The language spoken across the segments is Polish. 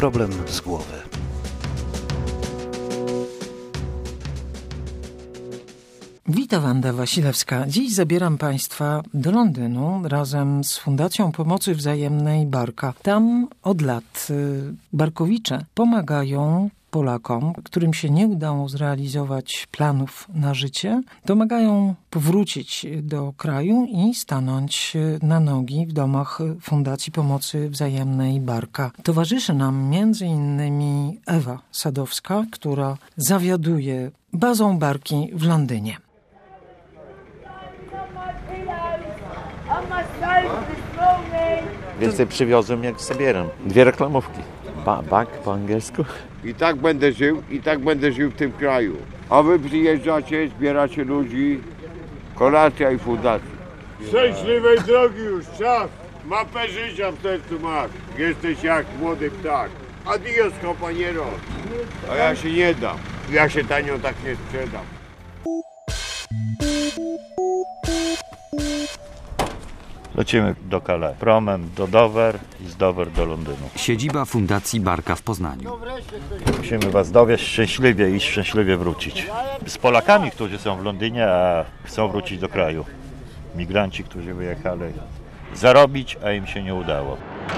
problem z głowy. Witam, Wanda Wasilewska. Dziś zabieram Państwa do Londynu razem z Fundacją Pomocy Wzajemnej Barka. Tam od lat Barkowicze pomagają Polakom, którym się nie udało zrealizować planów na życie, pomagają powrócić do kraju i stanąć na nogi w domach Fundacji Pomocy Wzajemnej Barka. Towarzyszy nam m.in. Ewa Sadowska, która zawiaduje bazą Barki w Londynie. Więcej przywiozłem, jak zabieram. 2 reklamówki. Bak po angielsku. I tak będę żył w tym kraju. A wy przyjeżdżacie, zbieracie ludzi, kolacja i fundacja. Szczęśliwej drogi już, czas. Mapę życia w sercu masz. Jesteś jak młody ptak. Adios, kompaniero. A ja się nie dam. Ja się tanio tak nie sprzedam. Lecimy do Calais. Promem do Dover i z Dover do Londynu. Siedziba Fundacji Barka w Poznaniu. Musimy was dowieść szczęśliwie i szczęśliwie wrócić. Z Polakami, którzy są w Londynie, a chcą wrócić do kraju. Migranci, którzy wyjechali zarobić, a im się nie udało.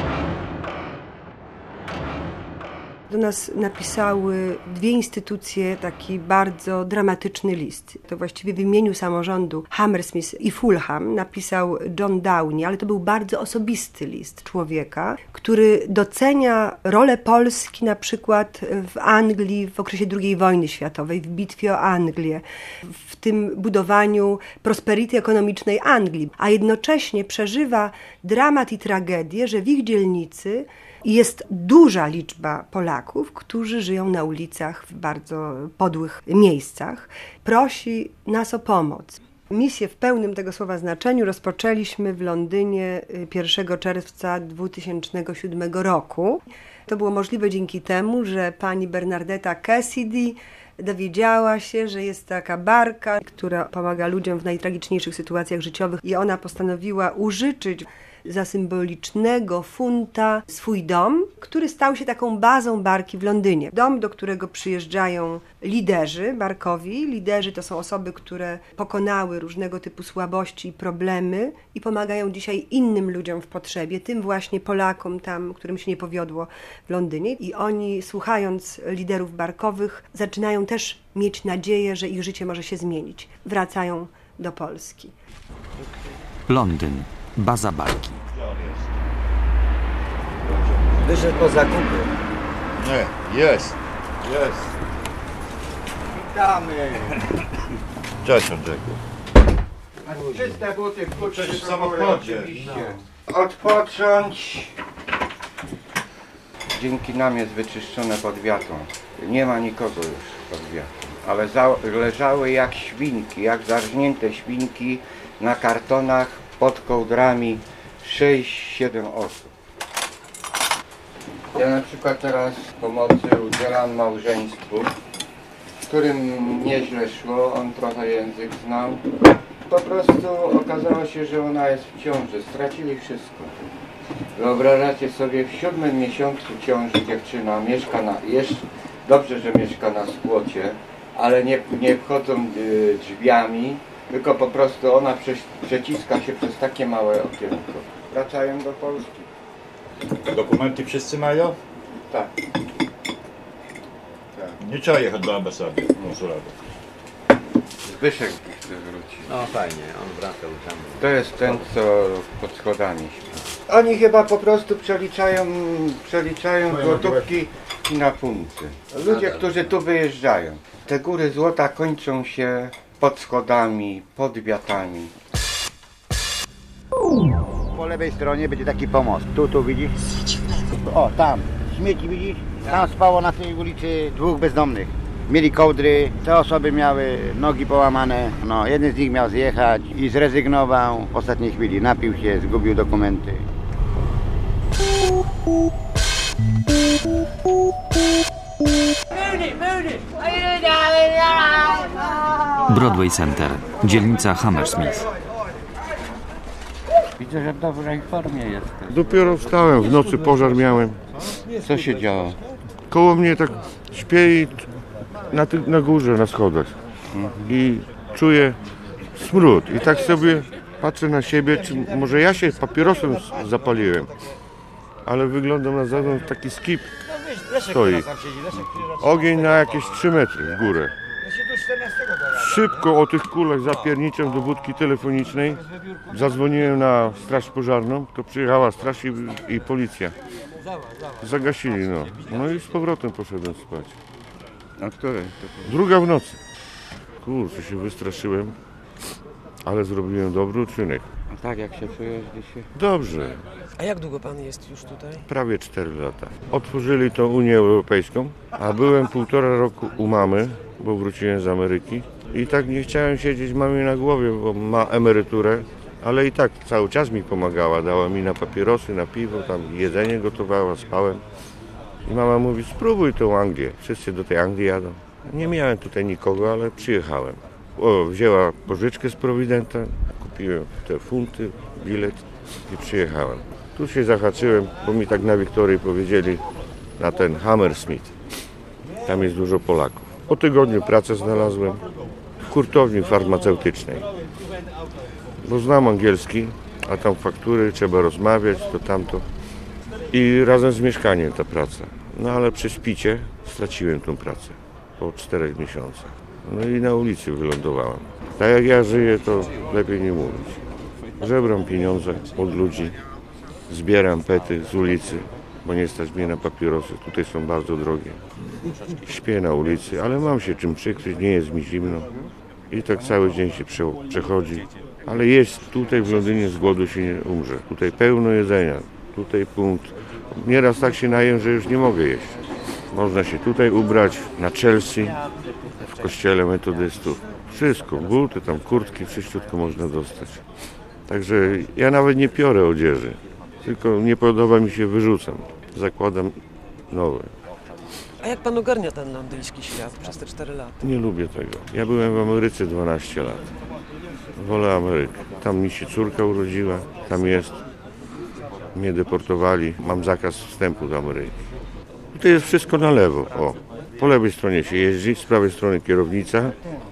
Do nas napisały 2 instytucje taki bardzo dramatyczny list. To właściwie w imieniu samorządu Hammersmith i Fulham napisał John Downey, ale to był bardzo osobisty list człowieka, który docenia rolę Polski na przykład w Anglii w okresie II wojny światowej, w bitwie o Anglię, w tym budowaniu prosperity ekonomicznej Anglii, a jednocześnie przeżywa dramat i tragedię, że w ich dzielnicy jest duża liczba Polaków, którzy żyją na ulicach w bardzo podłych miejscach. Prosi nas o pomoc. Misję w pełnym tego słowa znaczeniu rozpoczęliśmy w Londynie 1 czerwca 2007 roku. To było możliwe dzięki temu, że pani Bernardetta Cassidy dowiedziała się, że jest taka barka, która pomaga ludziom w najtragiczniejszych sytuacjach życiowych i ona postanowiła użyczyć za symbolicznego funta swój dom, który stał się taką bazą barki w Londynie. Dom, do którego przyjeżdżają liderzy barkowi. Liderzy to są osoby, które pokonały różnego typu słabości i problemy i pomagają dzisiaj innym ludziom w potrzebie, tym właśnie Polakom tam, którym się nie powiodło w Londynie. I oni, słuchając liderów barkowych, zaczynają też mieć nadzieję, że ich życie może się zmienić. Wracają do Polski. Londyn. Baza Barki. Wyszedł po zakupy. Nie, jest. Witamy. Cześć, Andrzejku. Czyste buty Cześć w samochodzie. Odpocząć. Dzięki nam jest wyczyszczone pod wiatą. Nie ma nikogo już pod wiatą. Ale leżały jak świnki, jak zarżnięte świnki na kartonach pod kołdrami 6-7 osób. Ja na przykład teraz pomocy udzielam małżeństwu, którym nieźle szło, on trochę język znał. Po prostu okazało się, że ona jest w ciąży, stracili wszystko. Wyobrażacie sobie, w 7. miesiącu ciąży dziewczyna mieszka dobrze, że mieszka na skłocie, ale nie wchodzą drzwiami, tylko po prostu ona przeciska się przez takie małe okienko. Wracają do Polski. Dokumenty wszyscy mają? Tak. Nie trzeba jechać do ambasady konsulatu. Zbyszek chce wrócić. No fajnie, on wraca tam. To jest ten, co pod schodami śpi. Oni chyba po prostu przeliczają złotówki na funty. Ludzie, którzy tu wyjeżdżają. Te góry złota kończą się pod schodami, pod wiatami. Po lewej stronie będzie taki pomost. Tu widzisz? O, tam. Śmieci widzisz? Tam spało na tej ulicy 2 bezdomnych. Mieli kołdry, te osoby miały nogi połamane. No, jeden z nich miał zjechać i zrezygnował w ostatniej chwili. Napił się, zgubił dokumenty. Broadway Center, dzielnica Hammersmith. Widzę, że w dobrej formie jesteś. Dopiero wstałem, w nocy pożar miałem. Co się działo? Koło mnie tak śpię i na górze, na schodach. I czuję smród. I tak sobie patrzę na siebie, czy może ja się papierosem zapaliłem. Ale wyglądam na zewnątrz, taki skip stoi. Ogień na jakieś 3 metry w górę. Szybko o tych kulach zapierniczę do budki telefonicznej. Zadzwoniłem na straż pożarną, to przyjechała straż i policja. Zagasili, no. No i z powrotem poszedłem spać. A której? 2 w nocy. Kurczę, się wystraszyłem, ale zrobiłem dobry uczynek. A tak, jak się czujesz dzisiaj? Dobrze. A jak długo pan jest już tutaj? Prawie 4 lata. Otworzyli tą Unię Europejską, a byłem 1,5 roku u mamy, bo wróciłem z Ameryki. I tak nie chciałem siedzieć mamie na głowie, bo ma emeryturę, ale i tak cały czas mi pomagała. Dała mi na papierosy, na piwo, tam jedzenie gotowała, spałem. I mama mówi, spróbuj tą Anglię. Wszyscy do tej Anglii jadą. Nie miałem tutaj nikogo, ale przyjechałem. Wzięła pożyczkę z Prowidenta, kupiłem te funty, bilet i przyjechałem. Tu się zahaczyłem, bo mi tak na Wiktorii powiedzieli, na ten Hammersmith. Tam jest dużo Polaków. Po tygodniu pracę znalazłem w hurtowni farmaceutycznej. Bo znam angielski, a tam faktury, trzeba rozmawiać, to tamto. I razem z mieszkaniem ta praca. No ale przy szpicie straciłem tą pracę po 4 miesiącach. No i na ulicy wylądowałem. Tak jak ja żyję, to lepiej nie mówić. Żebram pieniądze od ludzi, zbieram pety z ulicy, bo nie stać mnie na papierosy. Tutaj są bardzo drogie. Śpię na ulicy, ale mam się czym przykryć, nie jest mi zimno. I tak cały dzień się przechodzi. Ale jest tutaj w Londynie, z głodu się nie umrze. Tutaj pełno jedzenia, tutaj punkt. Nieraz tak się najem, że już nie mogę jeść. Można się tutaj ubrać, na Chelsea, w kościele metodystów. Wszystko, buty, tam kurtki, wszystko można dostać. Także ja nawet nie piorę odzieży, tylko nie podoba mi się, wyrzucam. Zakładam nowe. A jak pan ogarnia ten londyński świat przez te 4 lata? Nie lubię tego. Ja byłem w Ameryce 12 lat. Wolę Amerykę. Tam mi się córka urodziła, tam jest. Mnie deportowali, mam zakaz wstępu do Ameryki. Tutaj jest wszystko na lewo. O. Po lewej stronie się jeździ, z prawej strony kierownica.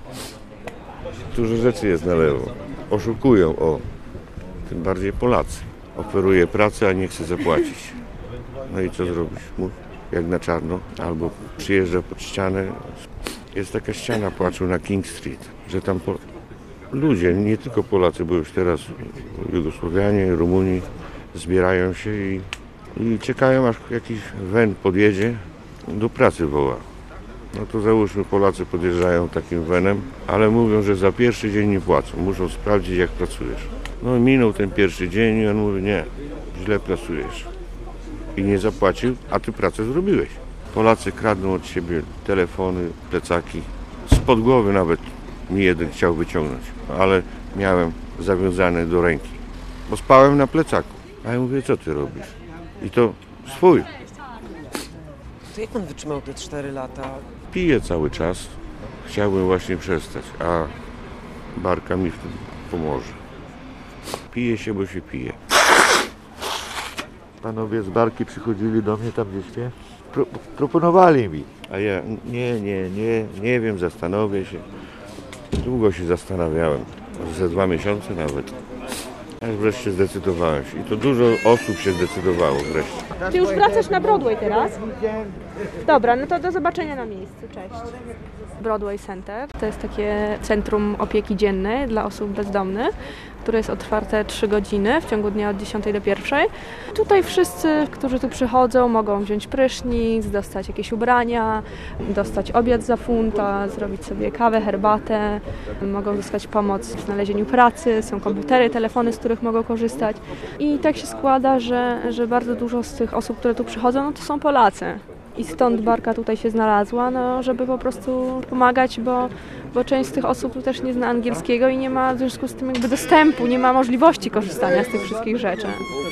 Dużo rzeczy jest na lewo. Oszukują, o. Tym bardziej Polacy. Oferuje pracę, a nie chce zapłacić. No i co zrobić? Mów, jak na czarno. Albo przyjeżdża pod ścianę. Jest taka ściana płaczu na King Street, że tam ludzie, nie tylko Polacy, bo już teraz Jugosłowianie, Rumuni zbierają się i czekają, aż jakiś wen podjedzie, do pracy woła. No to załóżmy, Polacy podjeżdżają takim wenem, ale mówią, że za pierwszy dzień nie płacą. Muszą sprawdzić, jak pracujesz. No minął ten pierwszy dzień i on mówi, nie, źle pracujesz. I nie zapłacił, a ty pracę zrobiłeś. Polacy kradną od siebie telefony, plecaki. Spod głowy nawet mi jeden chciał wyciągnąć, ale miałem zawiązane do ręki, bo spałem na plecaku. A ja mówię, co ty robisz? I to swój. To jak pan wytrzymał te 4 lata? Piję cały czas. Chciałbym właśnie przestać, a barka mi w tym pomoże. Pije się, bo się pije. Panowie z barki przychodzili do mnie tam, gdzie śpię. Proponowali mi. A ja nie wiem, zastanowię się. Długo się zastanawiałem, ze 2 miesiące nawet. Aż wreszcie zdecydowałem się. I to dużo osób się zdecydowało wreszcie. Ty już wracasz na Broadway teraz? Dobra, no to do zobaczenia na miejscu. Cześć. Broadway Center to jest takie centrum opieki dziennej dla osób bezdomnych, które jest otwarte 3 godziny w ciągu dnia od 10 do 1. Tutaj wszyscy, którzy tu przychodzą, mogą wziąć prysznic, dostać jakieś ubrania, dostać obiad za funta, zrobić sobie kawę, herbatę, mogą dostać pomoc w znalezieniu pracy, są komputery, telefony, z których mogą korzystać. I tak się składa, że bardzo dużo z tych osób, które tu przychodzą, no to są Polacy. I stąd barka tutaj się znalazła, no, żeby po prostu pomagać, bo część z tych osób tu też nie zna angielskiego i nie ma w związku z tym jakby dostępu, nie ma możliwości korzystania z tych wszystkich rzeczy.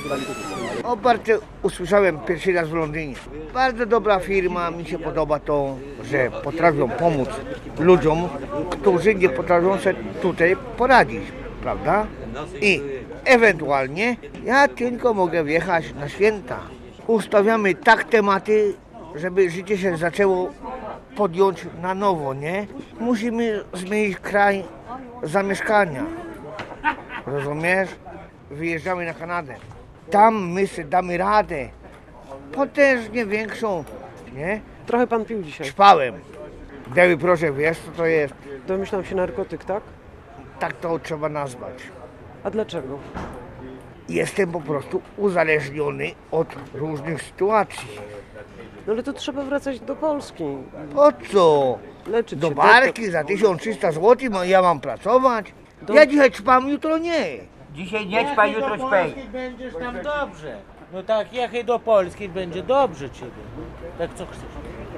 O barce usłyszałem pierwszy raz w Londynie. Bardzo dobra firma, mi się podoba to, że potrafią pomóc ludziom, którzy nie potrafią sobie tutaj poradzić, prawda? I ewentualnie ja tylko mogę wjechać na święta. ustawiamy tak tematy, żeby życie się zaczęło podjąć na nowo, nie? Musimy zmienić kraj zamieszkania. Rozumiesz? Wyjeżdżamy na Kanadę. Tam my sobie damy radę. Potężnie większą, nie? Trochę pan pił dzisiaj. Ćpałem. Deły, proszę, wiesz co to jest? Domyślam się narkotyk, tak? Tak to trzeba nazwać. A dlaczego? Jestem po prostu uzależniony od różnych sytuacji. No ale to trzeba wracać do Polski. Po co? Leczyć Do się, barki za 1300 zł ja mam pracować? Ja dzisiaj ćpam, jutro nie. Dzisiaj nie ćpaj, jutro ćpaj. Będziesz tam dobrze. No tak, jechaj do Polski, będzie dobrze ciebie. Tak co chcesz.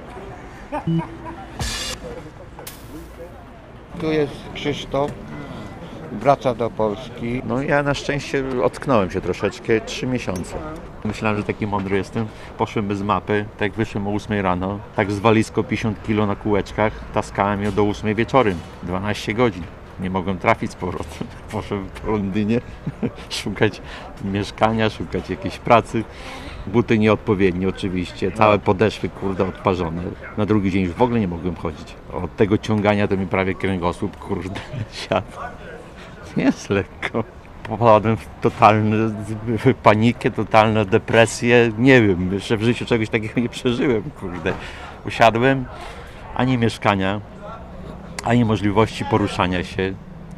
Tu jest Krzysztof, wraca do Polski. No ja na szczęście ocknąłem się troszeczkę, 3 miesiące. Myślałem, że taki mądry jestem. Poszłem bez mapy, tak wyszłem o 8 rano, tak z walizką 50 kg na kółeczkach, taskałem ją do 8 wieczorem, 12 godzin. Nie mogłem trafić z powrotem. Poszedłem po Londynie szukać mieszkania, szukać jakiejś pracy. Buty nieodpowiednie oczywiście, całe podeszwy kurde odparzone. Na drugi dzień już w ogóle nie mogłem chodzić. Od tego ciągania to mi prawie kręgosłup kurde siadł. Nie jest lekko. Popadłem w totalną panikę, totalną depresję. Nie wiem, jeszcze w życiu czegoś takiego nie przeżyłem, kurde. Usiadłem, ani mieszkania, ani możliwości poruszania się.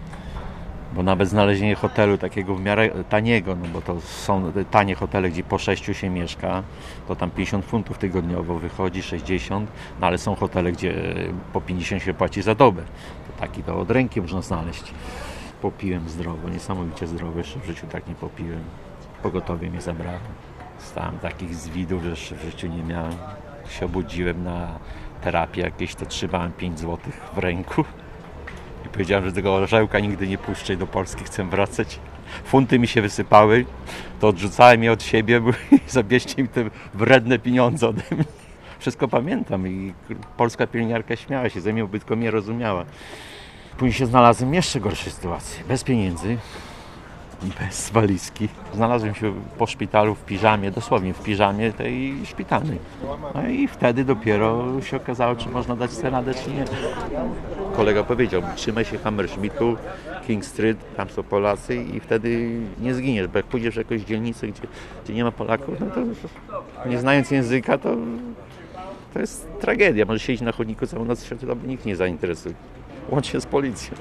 Bo nawet znalezienie hotelu takiego w miarę taniego, no bo to są tanie hotele, gdzie po 6 się mieszka, to tam 50 funtów tygodniowo wychodzi, 60, no ale są hotele, gdzie po 50 się płaci za dobę. To taki to od ręki można znaleźć. Popiłem zdrowo, niesamowicie zdrowo, jeszcze w życiu tak nie popiłem. Pogotowie mnie zabrało. Stałem takich zwidów, że jeszcze w życiu nie miałem. Się obudziłem na terapię jakieś, to trzymałem 5 zł w ręku. I powiedziałem, że tego orzełka nigdy nie puszczę do Polski, chcę wracać. Funty mi się wysypały, to odrzucałem je od siebie i zabierzcie mi te wredne pieniądze ode mnie. Wszystko pamiętam i polska pielęgniarka śmiała się ze mnie, bo tylko mnie rozumiała. Później się znalazłem w jeszcze gorszej sytuacji, bez pieniędzy, bez walizki. Znalazłem się po szpitalu w piżamie, dosłownie w piżamie tej szpitalnej. No i wtedy dopiero się okazało, czy można dać sobie radę, czy nie. Kolega powiedział, trzymaj się Hammersmithu, King Street, tam są Polacy i wtedy nie zginiesz, bo jak pójdziesz w jakąś dzielnicę, gdzie nie ma Polaków, no to nie znając języka, to jest tragedia. Możesz siedzieć na chodniku całą noc, się to nikt nie zainteresuje. Łącznie z policją.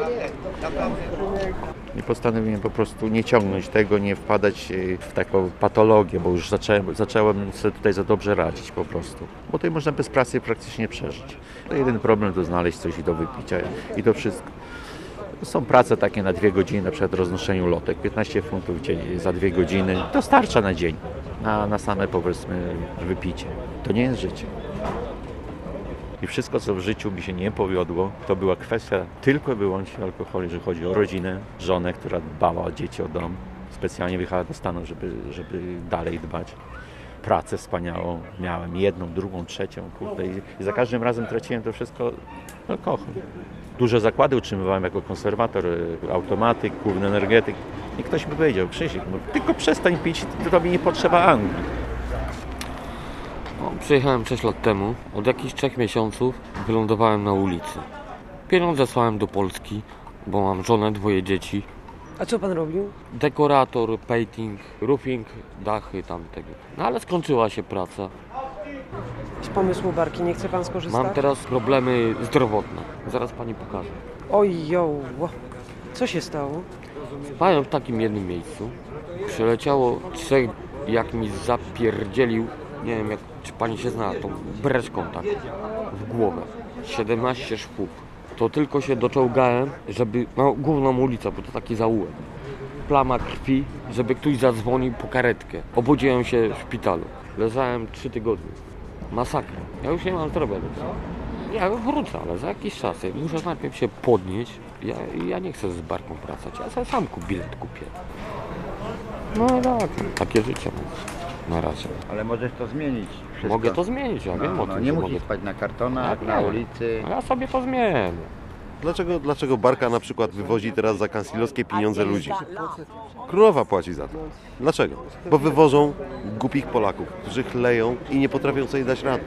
I postanowiłem po prostu nie ciągnąć tego, nie wpadać w taką patologię, bo już zacząłem sobie tutaj za dobrze radzić po prostu. Bo tutaj można bez pracy praktycznie przeżyć. To jeden problem to znaleźć coś i do wypicia i to wszystko. Są prace takie na 2 godziny, na przykład roznoszeniu lotek, 15 funtów za 2 godziny. To starcza na dzień, na same powiedzmy wypicie. To nie jest życie. I wszystko, co w życiu mi się nie powiodło, to była kwestia tylko i wyłącznie alkoholu, że chodzi o rodzinę, żonę, która dbała o dzieci, o dom. Specjalnie wyjechała do Stanów, żeby dalej dbać. Pracę wspaniałą miałem, 1, 2, 3, kurde. I za każdym razem traciłem to wszystko alkohol. Duże zakłady utrzymywałem jako konserwator, automatyk, główny energetyk. I ktoś mi powiedział, Krzysiek, no, tylko przestań pić, tobie nie potrzeba Anglii. Przyjechałem 6 lat temu. Od jakichś 3 miesiąców wylądowałem na ulicy. Pieniądze słałem do Polski, bo mam żonę, 2 dzieci. A co pan robił? Dekorator, painting, roofing, dachy tamtego. No ale skończyła się praca. Z pomysłu barki nie chce pan skorzystać? Mam teraz problemy zdrowotne. Zaraz pani pokażę. Ojjo, co się stało? Spałem w takim jednym miejscu. Przyleciało 3, jak mi zapierdzielił, nie wiem, czy pani się zna, tą breczką tak w głowę. 17 szwów. To tylko się doczołgałem, żeby, główną ulicę, bo to taki zaułek. Plama krwi, żeby ktoś zadzwonił po karetkę. Obudziłem się w szpitalu. Leżałem 3 tygodnie. Masakra. Ja już nie mam zdrowia. Ja wrócę, ale za jakiś czas. Muszę najpierw się podnieść. Ja nie chcę z barką wracać. Ja sobie sam bilet kupię. No tak, takie życie mam na razie. Ale możesz to zmienić. Wszystko. Mogę to zmienić, ja wiem o tym. Nie musisz spać na kartonach, na ulicy. Ja sobie to zmienię. Dlaczego Barka na przykład wywozi teraz za kancelowskie pieniądze ludzi? Królowa płaci za to. Dlaczego? Bo wywożą głupich Polaków, którzy chleją i nie potrafią sobie dać rady.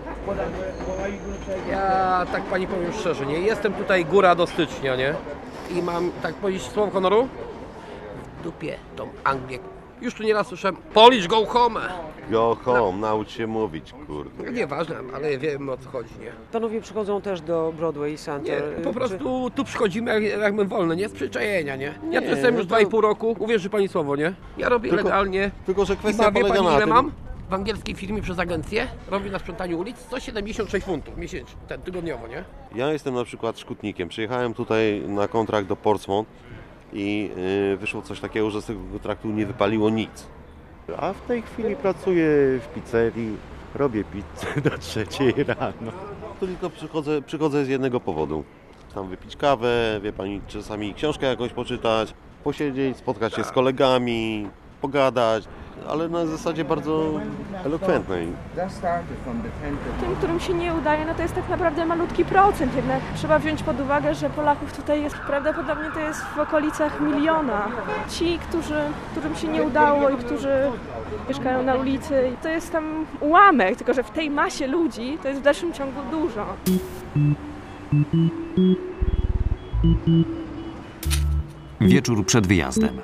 Ja tak pani powiem szczerze, nie? Jestem tutaj góra do stycznia, nie? I mam, tak powiedzieć słowo honoru, w dupie tą Anglię. Już tu nieraz słyszałem, Polish go home. Go home, naucz się mówić, kurde. Nieważne, ale wiem o co chodzi, nie? Panowie przychodzą też do Broadway Center. Nie, po prostu tu przychodzimy jakby wolne, nie? Z przyczajenia, nie? Ja tu jestem już 2,5 roku, uwierzy pani słowo, nie? Ja robię legalnie. Tylko, że kwestia wie polega pani, na ile tym... mam? W angielskiej firmie przez agencję robię na sprzątaniu ulic 176 funtów miesięcznie, tygodniowo, nie? Ja jestem na przykład szkutnikiem. Przyjechałem tutaj na kontrakt do Portsmouth i wyszło coś takiego, że z tego kontraktu nie wypaliło nic. A w tej chwili pracuję w pizzerii, robię pizzę do 3 rano. To tylko przychodzę z jednego powodu. Tam wypić kawę, wie pani, czasami książkę jakąś poczytać, posiedzieć, spotkać się z kolegami, pogadać, ale na zasadzie bardzo elokwentnej. Tym, którym się nie udaje, no to jest tak naprawdę malutki procent. Jednak trzeba wziąć pod uwagę, że Polaków tutaj jest prawdopodobnie to jest w okolicach 1 miliona. Ci, którym się nie udało i którzy mieszkają na ulicy, to jest tam ułamek, tylko że w tej masie ludzi to jest w dalszym ciągu dużo. Wieczór przed wyjazdem.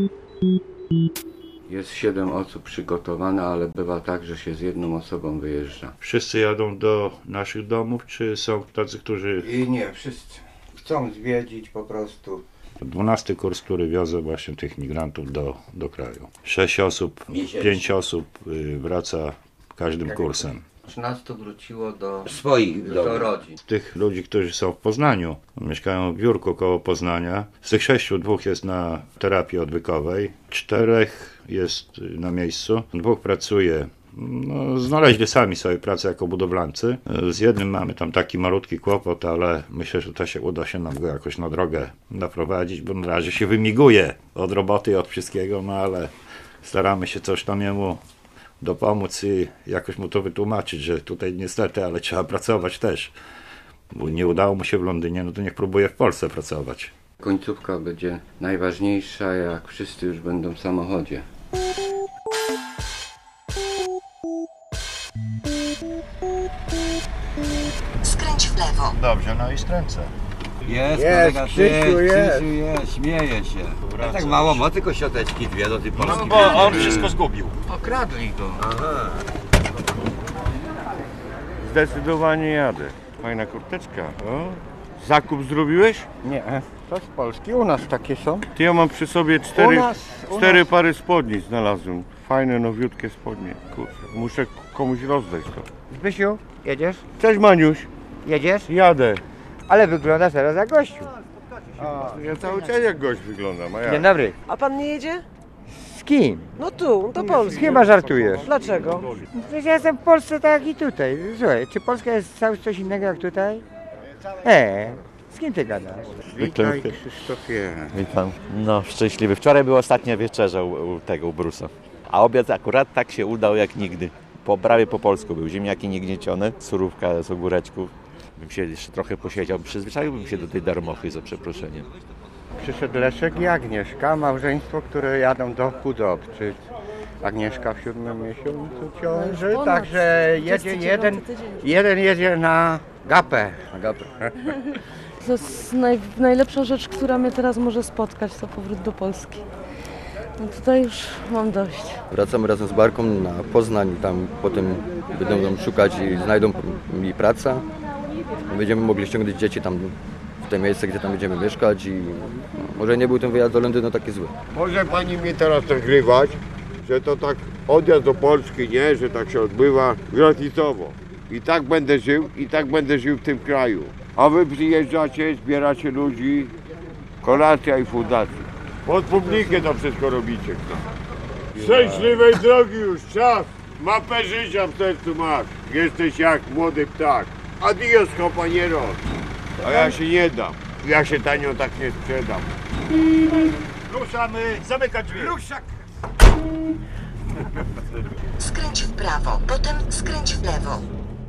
Jest 7 osób przygotowane, ale bywa tak, że się z jedną osobą wyjeżdża. Wszyscy jadą do naszych domów, czy są tacy, którzy... I nie, wszyscy chcą zwiedzić po prostu. 12 kurs, który wiozę właśnie tych migrantów do kraju. 6 osób, 5 osób wraca każdym kursem. 13 wróciło do swoich, do rodzin. Tych ludzi, którzy są w Poznaniu, mieszkają w biurku koło Poznania. Z tych 6, 2 jest na terapii odwykowej, 4 jest na miejscu, 2 pracuje. No, znaleźli sami sobie pracę jako budowlańcy. Z jednym mamy tam taki malutki kłopot, ale myślę, że to się uda się nam go jakoś na drogę naprowadzić, bo na razie się wymiguje od roboty i od wszystkiego, no ale staramy się coś tam jemu dopomóc i jakoś mu to wytłumaczyć, że tutaj niestety, ale trzeba pracować też. Bo nie udało mu się w Londynie, no to niech próbuje w Polsce pracować. Końcówka będzie najważniejsza, jak wszyscy już będą w samochodzie. Skręć w lewo. Dobrze, no i skręcę. Jest, kolega, Krzysiu jest, śmieje się. Ja tak mało ma, tylko siateczki 2 do tej Polski. No bo on wszystko zgubił. Okradli go. Aha. Zdecydowanie jadę. Fajna kurteczka. O. Zakup zrobiłeś? Nie, to z Polski. U nas takie są. Ty, ja mam przy sobie 4 pary spodni znalazłem. Fajne, nowiutkie spodnie. Kurczę, muszę komuś rozdać to. Zbysiu, jedziesz? Cześć Maniuś. Jedziesz? Jadę. Ale wyglądasz teraz jak gościu. Ja cały czas jak gość wyglądam, a ja... Dzień dobry. A pan nie jedzie? Z kim? No tu, do Polski. Chyba żartujesz. Dlaczego? Przecież ja jestem w Polsce tak jak i tutaj. Słuchaj, czy Polska jest cały coś innego jak tutaj? Z kim ty gadasz? Witaj Krzysztofie. Witam. No, szczęśliwy. Wczoraj była ostatnia wieczerza u Brusa. A obiad akurat tak się udał jak nigdy. Prawie po polsku był. Ziemniaki niegniecione, surówka z ogóreczków. Bym się jeszcze trochę posiedział. Przyzwyczaiłbym się do tej darmochy, za przeproszeniem. Przyszedł Leszek i Agnieszka, małżeństwo, które jadą do Hudobczyc. Agnieszka w 7. miesiącu ciąży, także jedzie jeden jedzie na Gapę. To jest najlepsza rzecz, która mnie teraz może spotkać, to powrót do Polski. No tutaj już mam dość. Wracamy razem z Barką na Poznań, tam potem będą nam szukać i znajdą mi pracę. Będziemy mogli ściągnąć dzieci tam w te miejsce, gdzie tam będziemy mieszkać i może nie był ten wyjazd do Londynu taki zły. Może pani mnie teraz nagrywać, że to tak odjazd do Polski, nie, że tak się odbywa gratisowo. I tak będę żył w tym kraju. A wy przyjeżdżacie, zbieracie ludzi, kolacja i fundacja. Pod publikę to wszystko robicie. Szczęśliwej drogi już, czas. Mapę życia w sercu masz. Jesteś jak młody ptak. Adios, kompaniero. A ja się nie dam. Ja się tanio tak nie sprzedam. Ruszamy, zamykać drzwi. Ruszak! Skręć w prawo, potem skręć w lewo.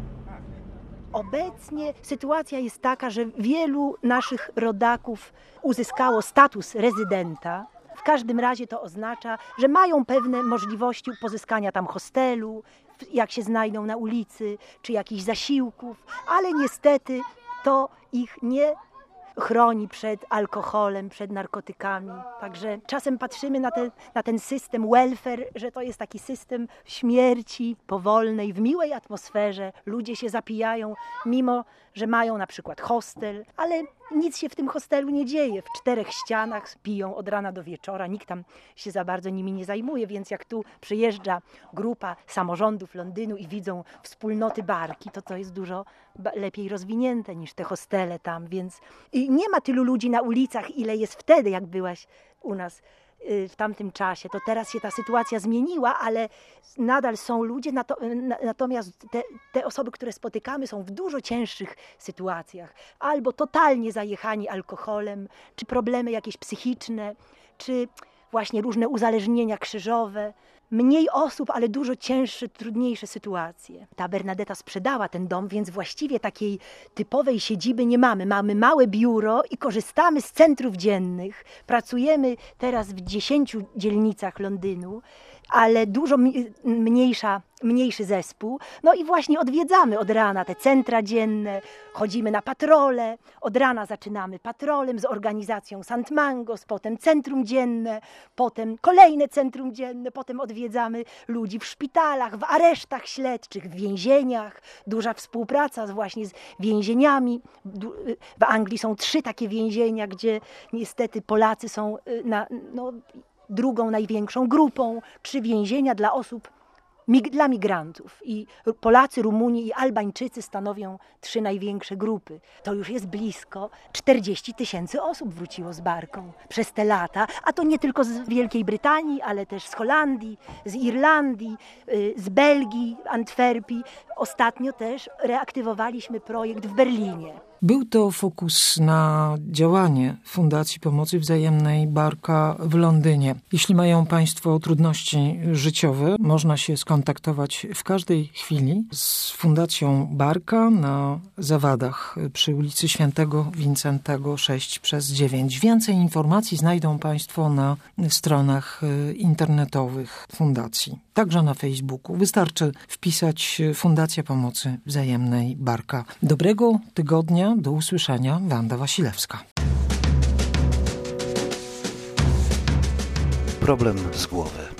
Obecnie sytuacja jest taka, że wielu naszych rodaków uzyskało status rezydenta W każdym razie to oznacza, że mają pewne możliwości pozyskania tam hostelu, jak się znajdą na ulicy, czy jakichś zasiłków, ale niestety to ich nie chroni przed alkoholem, przed narkotykami. Także czasem patrzymy na ten system welfare, że to jest taki system śmierci powolnej, w miłej atmosferze. Ludzie się zapijają, mimo że mają na przykład hostel, ale nic się w tym hostelu nie dzieje. W 4 ścianach piją od rana do wieczora, nikt tam się za bardzo nimi nie zajmuje, więc jak tu przyjeżdża grupa samorządów Londynu i widzą wspólnoty barki, to jest dużo lepiej rozwinięte niż te hostele tam, więc i nie ma tylu ludzi na ulicach, ile jest wtedy, jak byłaś u nas w tamtym czasie. To teraz się ta sytuacja zmieniła, ale nadal są ludzie, natomiast te osoby, które spotykamy, są w dużo cięższych sytuacjach. Albo totalnie zajechani alkoholem, czy problemy jakieś psychiczne, czy właśnie różne uzależnienia krzyżowe. Mniej osób, ale dużo cięższe, trudniejsze sytuacje. Ta Bernadetta sprzedała ten dom, więc właściwie takiej typowej siedziby nie mamy. Mamy małe biuro i korzystamy z centrów dziennych. Pracujemy teraz w 10 dzielnicach Londynu, ale dużo mniejszy zespół. No i właśnie odwiedzamy od rana te centra dzienne, chodzimy na patrole. Od rana zaczynamy patrolem z organizacją St. Mangos, potem centrum dzienne, potem kolejne centrum dzienne, potem odwiedzamy ludzi w szpitalach, w aresztach śledczych, w więzieniach. Duża współpraca właśnie z więzieniami. W Anglii są 3 takie więzienia, gdzie niestety Polacy są drugą największą grupą, 3 więzienia dla osób, dla migrantów. I Polacy, Rumuni i Albańczycy stanowią 3 największe grupy. To już jest blisko 40 000 osób wróciło z barką przez te lata, a to nie tylko z Wielkiej Brytanii, ale też z Holandii, z Irlandii, z Belgii, Antwerpii. Ostatnio też reaktywowaliśmy projekt w Berlinie. Był to fokus na działanie Fundacji Pomocy Wzajemnej Barka w Londynie. Jeśli mają Państwo trudności życiowe, można się skontaktować w każdej chwili z Fundacją Barka na Zawadach przy ulicy Świętego Wincentego 6/9. Więcej informacji znajdą Państwo na stronach internetowych Fundacji, także na Facebooku. Wystarczy wpisać Fundacja Pomocy Wzajemnej Barka. Dobrego tygodnia. Do usłyszenia. Wanda Wasilewska. Problem z głowy.